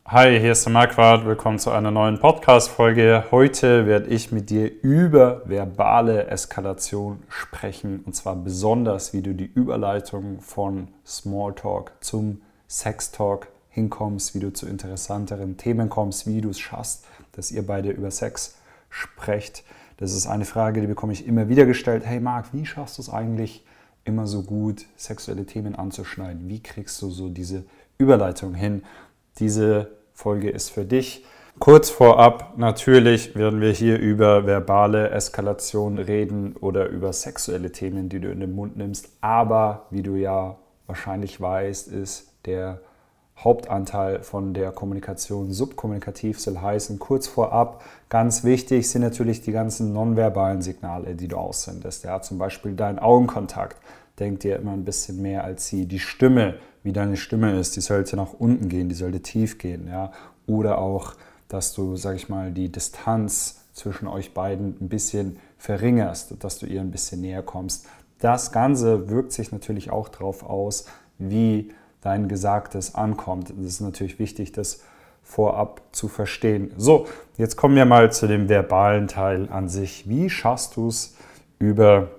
Hi, hier ist der Marquardt. Willkommen zu einer neuen Podcast-Folge. Heute werde ich mit dir über verbale Eskalation sprechen und zwar besonders, wie du die Überleitung von Smalltalk zum Sextalk hinkommst, wie du zu interessanteren Themen kommst, wie du es schaffst, dass ihr beide über Sex sprecht. Das ist eine Frage, die bekomme ich immer wieder gestellt. Hey Marc, wie schaffst du es eigentlich, immer so gut sexuelle Themen anzuschneiden? Wie kriegst du so diese Überleitung hin? Diese Folge ist für dich. Kurz vorab, natürlich werden wir hier über verbale Eskalation reden oder über sexuelle Themen, die du in den Mund nimmst. Aber wie du ja wahrscheinlich weißt, ist der Hauptanteil von der Kommunikation subkommunikativ, soll heißen, kurz vorab, ganz wichtig sind natürlich die ganzen nonverbalen Signale, die du aussendest. Ja, zum Beispiel dein Augenkontakt. Denk dir immer ein bisschen mehr als die Stimme, wie deine Stimme ist, die sollte nach unten gehen, die sollte tief gehen. Ja? Oder auch, dass du, sag ich mal, die Distanz zwischen euch beiden ein bisschen verringerst, dass du ihr ein bisschen näher kommst. Das Ganze wirkt sich natürlich auch darauf aus, wie dein Gesagtes ankommt. Es ist natürlich wichtig, das vorab zu verstehen. So, jetzt kommen wir mal zu dem verbalen Teil an sich. Wie schaffst du es, über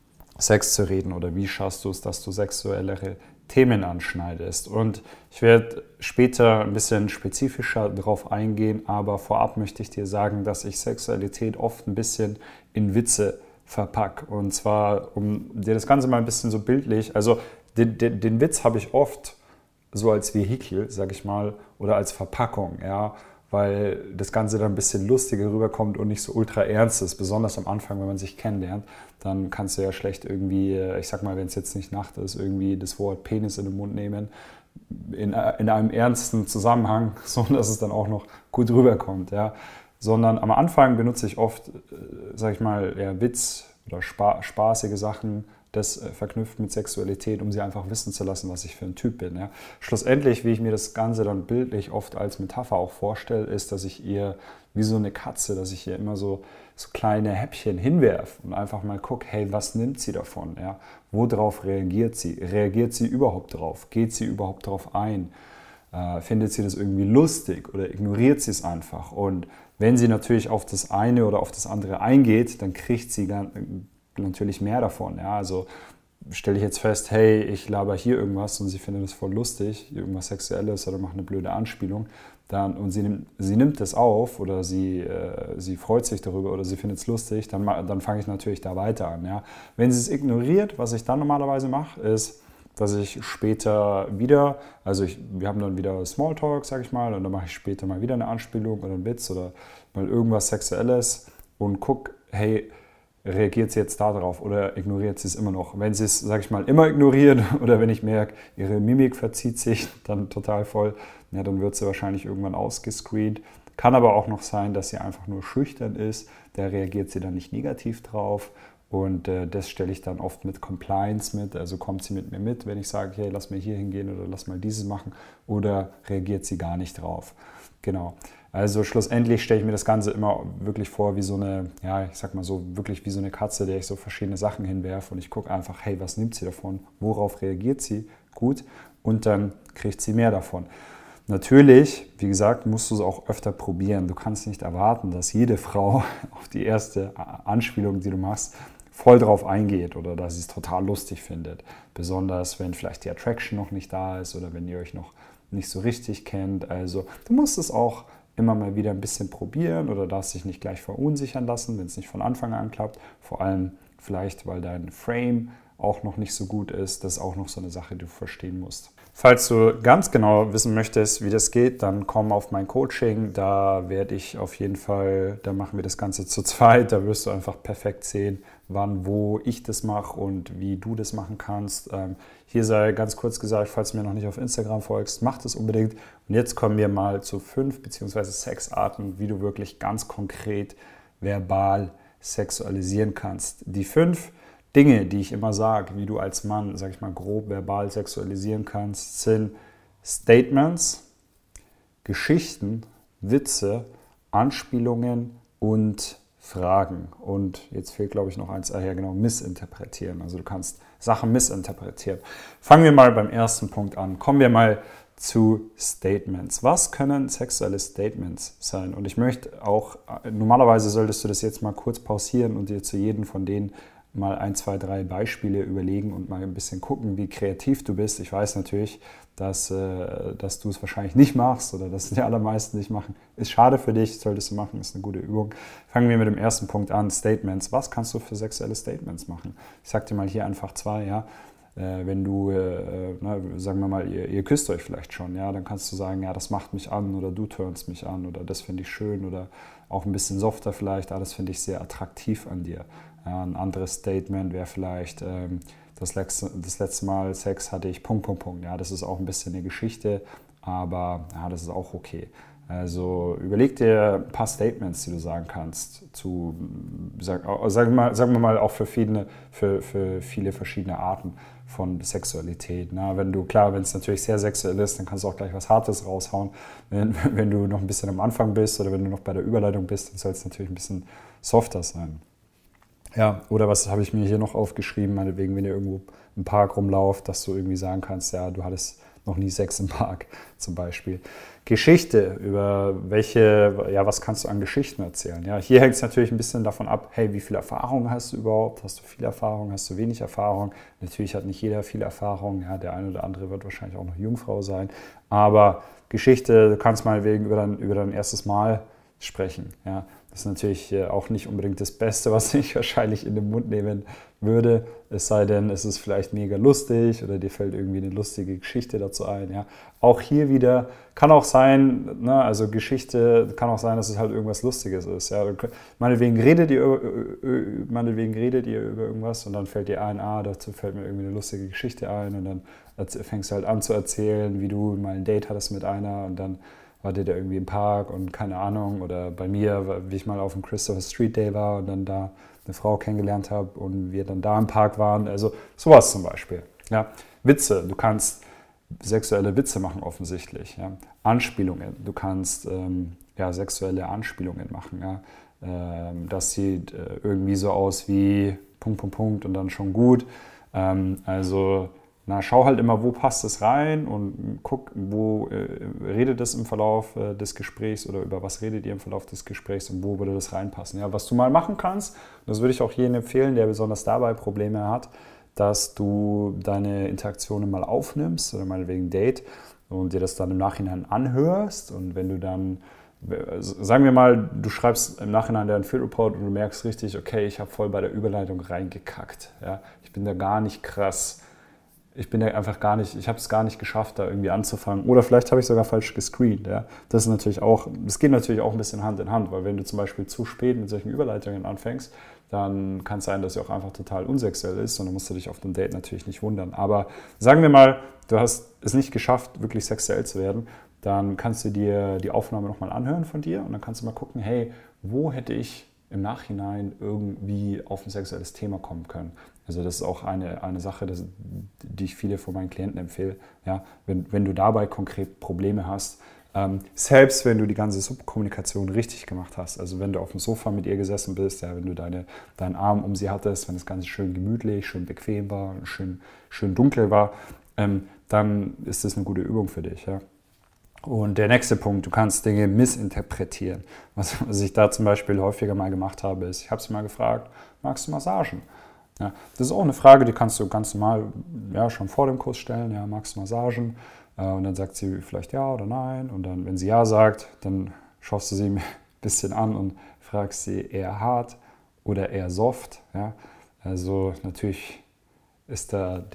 Sex zu reden oder wie schaffst du es, dass du sexuellere Themen anschneidest? Und ich werde später ein bisschen spezifischer darauf eingehen, aber vorab möchte ich dir sagen, dass ich Sexualität oft ein bisschen in Witze verpacke. Und zwar, um dir das Ganze mal ein bisschen so bildlich, also den Witz habe ich oft so als Vehikel, sage ich mal, oder als Verpackung, ja, weil das Ganze dann ein bisschen lustiger rüberkommt und nicht so ultra ernst ist, besonders am Anfang, wenn man sich kennenlernt, dann kannst du ja schlecht irgendwie, ich sag mal, wenn es jetzt nicht Nacht ist, irgendwie das Wort Penis in den Mund nehmen, in einem ernsten Zusammenhang, so dass es dann auch noch gut rüberkommt, ja, sondern am Anfang benutze ich oft, sag ich mal, eher Witz oder spaßige Sachen, das verknüpft mit Sexualität, um sie einfach wissen zu lassen, was ich für ein Typ bin. Ja. Schlussendlich, wie ich mir das Ganze dann bildlich oft als Metapher auch vorstelle, ist, dass ich ihr wie so eine Katze, dass ich ihr immer so kleine Häppchen hinwerfe und einfach mal gucke, hey, was nimmt sie davon? Ja? Worauf reagiert sie? Reagiert sie überhaupt drauf? Geht sie überhaupt drauf ein? Findet sie das irgendwie lustig oder ignoriert sie es einfach? Und wenn sie natürlich auf das eine oder auf das andere eingeht, dann kriegt sie natürlich mehr davon. Ja? Also stelle ich jetzt fest, hey, ich laber hier irgendwas und sie findet das voll lustig, irgendwas Sexuelles oder macht eine blöde Anspielung, und sie nimmt das auf oder sie freut sich darüber oder sie findet es lustig, dann fange ich natürlich da weiter an. Ja? Wenn sie es ignoriert, was ich dann normalerweise mache, ist, dass ich später wieder, wir haben dann wieder Smalltalk, sage ich mal, und dann mache ich später mal wieder eine Anspielung oder einen Witz oder mal irgendwas Sexuelles und gucke, hey, reagiert sie jetzt darauf oder ignoriert sie es immer noch? Wenn sie es, sage ich mal, immer ignoriert oder wenn ich merke, ihre Mimik verzieht sich dann total voll, ja, dann wird sie wahrscheinlich irgendwann ausgescreent. Kann aber auch noch sein, dass sie einfach nur schüchtern ist, da reagiert sie dann nicht negativ drauf und das stelle ich dann oft mit Compliance mit, also kommt sie mit mir mit, wenn ich sage, hey, lass mal hier hingehen oder lass mal dieses machen oder reagiert sie gar nicht drauf. Genau. Also schlussendlich stelle ich mir das Ganze immer wirklich vor wie so eine, ja, ich sag mal so, wirklich wie so eine Katze, der ich so verschiedene Sachen hinwerfe und ich gucke einfach, hey, was nimmt sie davon? Worauf reagiert sie? Gut. Und dann kriegt sie mehr davon. Natürlich, wie gesagt, musst du es auch öfter probieren. Du kannst nicht erwarten, dass jede Frau auf die erste Anspielung, die du machst, voll drauf eingeht oder dass sie es total lustig findet. Besonders, wenn vielleicht die Attraction noch nicht da ist oder wenn ihr euch noch nicht so richtig kennt. Also du musst es auch immer mal wieder ein bisschen probieren oder darfst dich nicht gleich verunsichern lassen, wenn es nicht von Anfang an klappt. Vor allem vielleicht, weil dein Frame auch noch nicht so gut ist. Das ist auch noch so eine Sache, die du verstehen musst. Falls du ganz genau wissen möchtest, wie das geht, dann komm auf mein Coaching. Da werde ich auf jeden Fall, da machen wir das Ganze zu zweit. Da wirst du einfach perfekt sehen, wann, wo ich das mache und wie du das machen kannst. Hier sei ganz kurz gesagt, falls du mir noch nicht auf Instagram folgst, mach das unbedingt. Und jetzt kommen wir mal zu 5 bzw. 6 Arten, wie du wirklich ganz konkret verbal sexualisieren kannst. Die 5 Dinge, die ich immer sage, wie du als Mann, sag ich mal, grob verbal sexualisieren kannst, sind Statements, Geschichten, Witze, Anspielungen und fragen. Und jetzt fehlt, glaube ich, noch eins, genau, missinterpretieren. Also du kannst Sachen missinterpretieren. Fangen wir mal beim ersten Punkt an. Kommen wir mal zu Statements. Was können sexuelle Statements sein? Und ich möchte auch, normalerweise solltest du das jetzt mal kurz pausieren und dir zu jedem von denen mal 1, 2, 3 Beispiele überlegen und mal ein bisschen gucken, wie kreativ du bist. Ich weiß natürlich, dass du es wahrscheinlich nicht machst oder dass die allermeisten nicht machen. Ist schade für dich, solltest du machen, ist eine gute Übung. Fangen wir mit dem ersten Punkt an, Statements. Was kannst du für sexuelle Statements machen? Ich sag dir mal hier einfach 2, ja. Wenn du, sagen wir mal, ihr küsst euch vielleicht schon, ja, dann kannst du sagen, ja, das macht mich an oder du turnst mich an oder das finde ich schön oder auch ein bisschen softer vielleicht, das finde ich sehr attraktiv an dir. Ja, ein anderes Statement wäre vielleicht, das letzte Mal Sex hatte ich, Punkt. Ja, das ist auch ein bisschen eine Geschichte, aber ja, das ist auch okay. Also überleg dir ein paar Statements, die du sagen kannst, sagen wir mal auch für viele verschiedene Arten von Sexualität. Na, wenn es natürlich sehr sexuell ist, dann kannst du auch gleich was Hartes raushauen. Wenn du noch ein bisschen am Anfang bist oder wenn du noch bei der Überleitung bist, dann soll es natürlich ein bisschen softer sein. Ja, oder was habe ich mir hier noch aufgeschrieben, meinetwegen, wenn ihr irgendwo im Park rumlauft, dass du irgendwie sagen kannst, ja, du hattest noch nie Sex im Park zum Beispiel. Geschichte, über was kannst du an Geschichten erzählen? Ja, hier hängt es natürlich ein bisschen davon ab, hey, wie viel Erfahrung hast du überhaupt? Hast du viel Erfahrung? Hast du wenig Erfahrung? Natürlich hat nicht jeder viel Erfahrung. Ja, der eine oder andere wird wahrscheinlich auch noch Jungfrau sein. Aber Geschichte, du kannst meinetwegen über dein erstes Mal sprechen. Ja, das ist natürlich auch nicht unbedingt das Beste, was ich wahrscheinlich in den Mund nehmen würde. Es sei denn, es ist vielleicht mega lustig oder dir fällt irgendwie eine lustige Geschichte dazu ein. Ja. Auch hier wieder kann auch sein, ne, also Geschichte kann auch sein, dass es halt irgendwas Lustiges ist. Ja. Meinetwegen redet ihr über irgendwas und dann fällt dir ein, dazu fällt mir irgendwie eine lustige Geschichte ein und dann fängst du halt an zu erzählen, wie du mal ein Date hattest mit einer und dann wartet er irgendwie im Park und keine Ahnung. Oder bei mir, wie ich mal auf dem Christopher Street Day war und dann da eine Frau kennengelernt habe und wir dann da im Park waren. Also sowas zum Beispiel. Ja. Witze, du kannst sexuelle Witze machen offensichtlich. Ja. Anspielungen, du kannst sexuelle Anspielungen machen. Ja. Das sieht irgendwie so aus wie Punkt und dann schon gut. Schau halt immer, wo passt es rein und guck, wo redet es im Verlauf des Gesprächs oder über was redet ihr im Verlauf des Gesprächs und wo würde das reinpassen. Ja, was du mal machen kannst, das würde ich auch jedem empfehlen, der besonders dabei Probleme hat, dass du deine Interaktionen mal aufnimmst oder meinetwegen Date und dir das dann im Nachhinein anhörst und wenn du dann, sagen wir mal, du schreibst im Nachhinein deinen Field Report und du merkst richtig, okay, ich habe voll bei der Überleitung reingekackt. Ja? Ich bin da gar nicht krass. Ich habe es gar nicht geschafft, da irgendwie anzufangen. Oder vielleicht habe ich sogar falsch gescreent. Ja? Das geht natürlich auch ein bisschen Hand in Hand, weil wenn du zum Beispiel zu spät mit solchen Überleitungen anfängst, dann kann es sein, dass sie auch einfach total unsexuell ist und dann musst du dich auf dem Date natürlich nicht wundern. Aber sagen wir mal, du hast es nicht geschafft, wirklich sexuell zu werden, dann kannst du dir die Aufnahme nochmal anhören von dir und dann kannst du mal gucken, hey, wo hätte ich im Nachhinein irgendwie auf ein sexuelles Thema kommen können. Also das ist auch eine Sache, die ich viele von meinen Klienten empfehle. Ja, wenn du dabei konkret Probleme hast, selbst wenn du die ganze Subkommunikation richtig gemacht hast, also wenn du auf dem Sofa mit ihr gesessen bist, ja, wenn du deinen Arm um sie hattest, wenn das Ganze schön gemütlich, schön bequem war, schön dunkel war, dann ist das eine gute Übung für dich. Ja. Und der nächste Punkt, du kannst Dinge missinterpretieren. Was ich da zum Beispiel häufiger mal gemacht habe, ist, ich habe sie mal gefragt, magst du Massagen? Ja, das ist auch eine Frage, die kannst du ganz normal schon vor dem Kurs stellen, ja, magst du Massagen? Und dann sagt sie vielleicht ja oder nein. Und dann, wenn sie ja sagt, dann schaust du sie ein bisschen an und fragst sie eher hart oder eher soft. Ja? Also natürlich ist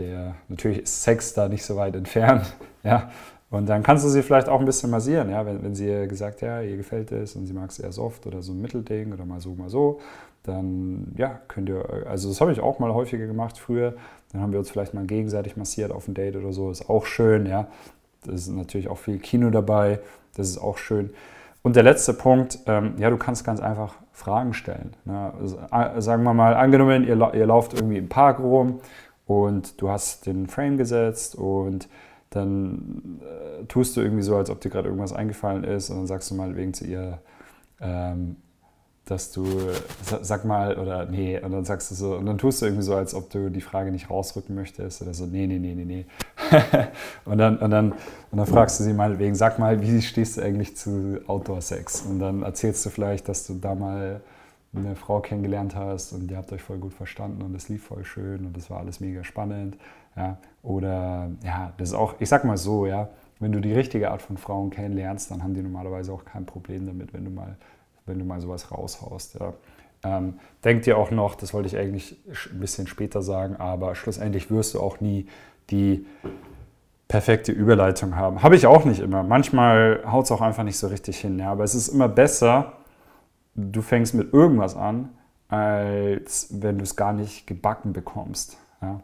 Sex da nicht so weit entfernt. Ja? Und dann kannst du sie vielleicht auch ein bisschen massieren, ja? Wenn sie ihr gesagt, ja, ihr gefällt es und sie mag es eher soft oder so ein Mittelding oder mal so, dann könnt ihr, also das habe ich auch mal häufiger gemacht früher, dann haben wir uns vielleicht mal gegenseitig massiert auf ein Date oder so, ist auch schön, ja. Das ist natürlich auch viel Kino dabei, das ist auch schön. Und der letzte Punkt, du kannst ganz einfach Fragen stellen. Ne? Also, sagen wir mal, angenommen, ihr lauft irgendwie im Park rum und du hast den Frame gesetzt und dann tust du irgendwie so, als ob dir gerade irgendwas eingefallen ist und dann sagst du mal wegen zu ihr, dass du, sag mal, oder nee, und dann sagst du so, und dann tust du irgendwie so, als ob du die Frage nicht rausrücken möchtest oder so, nee. und dann fragst du sie meinetwegen, sag mal, wie stehst du eigentlich zu Outdoor-Sex? Und dann erzählst du vielleicht, dass du da mal eine Frau kennengelernt hast und ihr habt euch voll gut verstanden und es lief voll schön und es war alles mega spannend. Ja? Oder ja, das ist auch, ich sag mal so, ja, wenn du die richtige Art von Frauen kennenlernst, dann haben die normalerweise auch kein Problem damit, wenn du mal sowas raushaust. Ja. Denk dir auch noch, das wollte ich eigentlich ein bisschen später sagen, aber schlussendlich wirst du auch nie die perfekte Überleitung haben. Habe ich auch nicht immer. Manchmal haut es auch einfach nicht so richtig hin. Ja. Aber es ist immer besser, du fängst mit irgendwas an, als wenn du es gar nicht gebacken bekommst. Ja.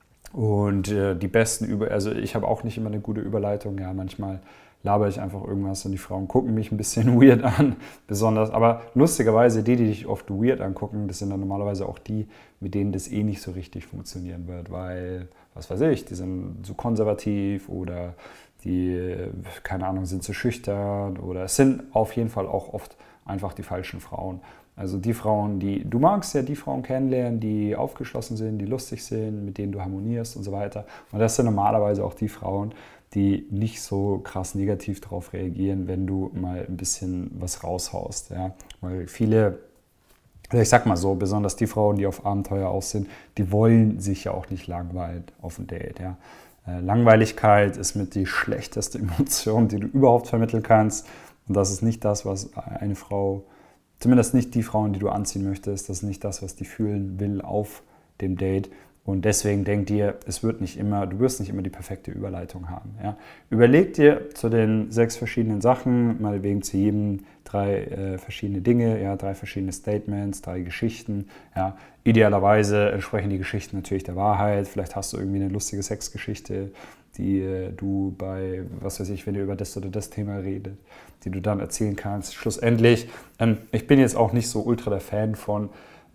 Und die besten also ich habe auch nicht immer eine gute Überleitung. Ja, manchmal labere ich einfach irgendwas und die Frauen gucken mich ein bisschen weird an, besonders. Aber lustigerweise, die dich oft weird angucken, das sind dann normalerweise auch die, mit denen das eh nicht so richtig funktionieren wird, weil, was weiß ich, die sind zu konservativ oder die, keine Ahnung, sind zu schüchtern oder es sind auf jeden Fall auch oft einfach die falschen Frauen. Also die Frauen, du magst ja die Frauen kennenlernen, die aufgeschlossen sind, die lustig sind, mit denen du harmonierst und so weiter. Und das sind normalerweise auch die Frauen, die nicht so krass negativ darauf reagieren, wenn du mal ein bisschen was raushaust. Ja? Weil viele, ich sag mal so, besonders die Frauen, die auf Abenteuer aus sind, die wollen sich ja auch nicht langweilen auf ein Date. Ja? Langweiligkeit ist mit die schlechteste Emotion, die du überhaupt vermitteln kannst. Und das ist nicht das, was eine Frau, zumindest nicht die Frauen, die du anziehen möchtest, das ist nicht das, was die fühlen will auf dem Date. Und deswegen denk dir, du wirst nicht immer die perfekte Überleitung haben. Ja. Überleg dir zu den 6 verschiedenen Sachen, meinetwegen zu jedem 3 verschiedene Dinge, ja, 3 verschiedene Statements, 3 Geschichten. Ja. Idealerweise entsprechen die Geschichten natürlich der Wahrheit. Vielleicht hast du irgendwie eine lustige Sexgeschichte, die du bei, was weiß ich, wenn ihr über das oder das Thema redet, die du dann erzählen kannst. Schlussendlich, ich bin jetzt auch nicht so ultra der Fan von,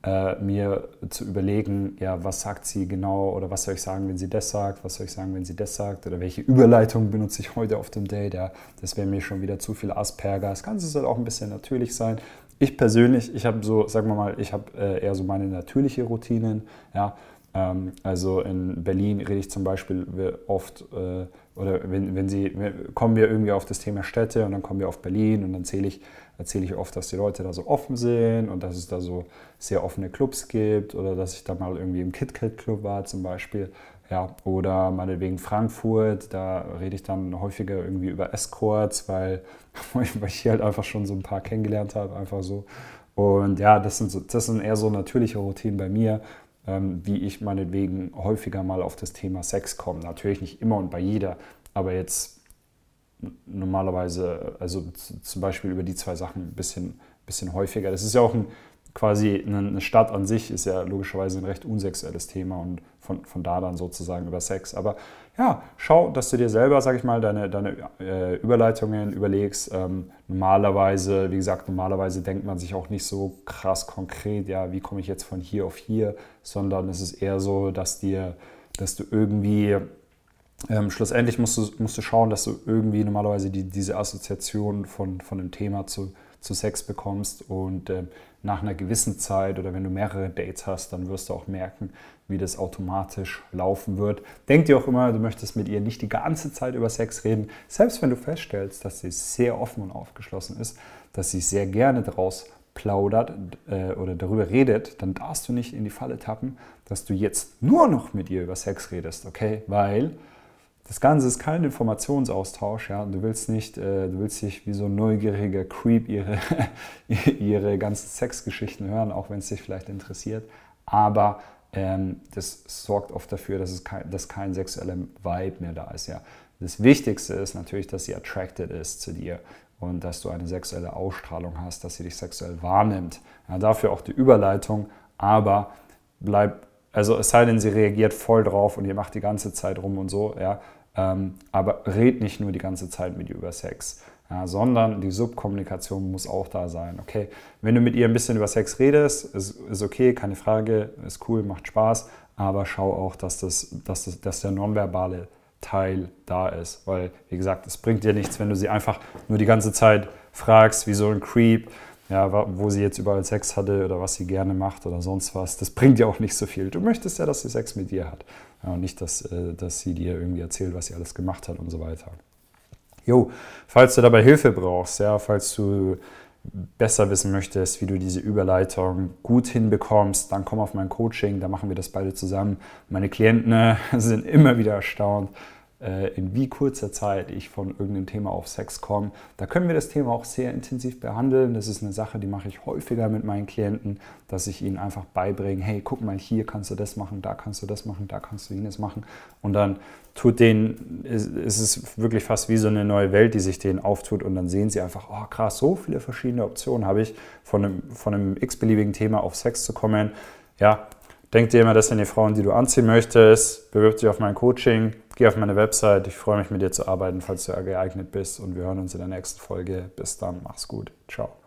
mir zu überlegen, ja, was sagt sie genau oder was soll ich sagen, wenn sie das sagt, was soll ich sagen, wenn sie das sagt oder welche Überleitung benutze ich heute auf dem Date, ja, das wäre mir schon wieder zu viel Asperger. Das Ganze soll auch ein bisschen natürlich sein. Ich persönlich, ich habe so, sagen wir mal, ich habe eher so meine natürliche Routinen, ja, also in Berlin rede ich zum Beispiel oft, oder kommen wir irgendwie auf das Thema Städte und dann kommen wir auf Berlin und dann erzähle ich oft, dass die Leute da so offen sind und dass es da so sehr offene Clubs gibt oder dass ich da mal irgendwie im KitKat-Club war zum Beispiel. Ja, oder meinetwegen Frankfurt, da rede ich dann häufiger irgendwie über Escorts, weil ich hier halt einfach schon so ein paar kennengelernt habe, einfach so. Und ja, das sind eher so natürliche Routinen bei mir, wie ich meinetwegen häufiger mal auf das Thema Sex komme. Natürlich nicht immer und bei jeder, aber jetzt normalerweise, also zum Beispiel über die 2 Sachen ein bisschen häufiger. Das ist ja auch quasi eine Stadt an sich, ist ja logischerweise ein recht unsexuelles Thema und von da dann sozusagen über Sex. Aber ja, schau, dass du dir selber, sag ich mal, deine Überleitungen überlegst. Normalerweise denkt man sich auch nicht so krass konkret, ja, wie komme ich jetzt von hier auf hier, sondern es ist eher so, dass du irgendwie, schlussendlich musst du schauen, dass du irgendwie normalerweise diese Assoziation von dem Thema zu Sex bekommst und nach einer gewissen Zeit oder wenn du mehrere Dates hast, dann wirst du auch merken, wie das automatisch laufen wird. Denk dir auch immer, du möchtest mit ihr nicht die ganze Zeit über Sex reden, selbst wenn du feststellst, dass sie sehr offen und aufgeschlossen ist, dass sie sehr gerne daraus plaudert oder darüber redet, dann darfst du nicht in die Falle tappen, dass du jetzt nur noch mit ihr über Sex redest, okay? Weil das Ganze ist kein Informationsaustausch, ja. Du willst nicht wie so ein neugieriger Creep ihre ganzen Sexgeschichten hören, auch wenn es dich vielleicht interessiert. Aber das sorgt oft dafür, dass kein sexueller Vibe mehr da ist, ja. Das Wichtigste ist natürlich, dass sie attracted ist zu dir und dass du eine sexuelle Ausstrahlung hast, dass sie dich sexuell wahrnimmt. Ja, dafür auch die Überleitung, aber also es sei denn, sie reagiert voll drauf und ihr macht die ganze Zeit rum und so, ja. Aber red nicht nur die ganze Zeit mit ihr über Sex, ja, sondern die Subkommunikation muss auch da sein. Okay, wenn du mit ihr ein bisschen über Sex redest, ist okay, keine Frage, ist cool, macht Spaß, aber schau auch, dass der nonverbale Teil da ist, weil, wie gesagt, es bringt dir nichts, wenn du sie einfach nur die ganze Zeit fragst, wie so ein Creep, ja, wo sie jetzt überall Sex hatte oder was sie gerne macht oder sonst was. Das bringt ja auch nicht so viel. Du möchtest ja, dass sie Sex mit dir hat. Ja, und nicht, dass sie dir irgendwie erzählt, was sie alles gemacht hat und so weiter. Jo, falls du dabei Hilfe brauchst, ja, falls du besser wissen möchtest, wie du diese Überleitung gut hinbekommst, dann komm auf mein Coaching, da machen wir das beide zusammen. Meine Klienten sind immer wieder erstaunt, in wie kurzer Zeit ich von irgendeinem Thema auf Sex komme. Da können wir das Thema auch sehr intensiv behandeln. Das ist eine Sache, die mache ich häufiger mit meinen Klienten, dass ich ihnen einfach beibringe, hey, guck mal, hier kannst du das machen, da kannst du das machen, da kannst du jenes machen. Und dann ist es wirklich fast wie so eine neue Welt, die sich denen auftut. Und dann sehen sie einfach, oh krass, so viele verschiedene Optionen habe ich, von einem x-beliebigen Thema auf Sex zu kommen. Ja, denk dir immer, das sind die Frauen, die du anziehen möchtest. Bewirb dich auf mein Coaching. Geh auf meine Website. Ich freue mich, mit dir zu arbeiten, falls du geeignet bist. Und wir hören uns in der nächsten Folge. Bis dann. Mach's gut. Ciao.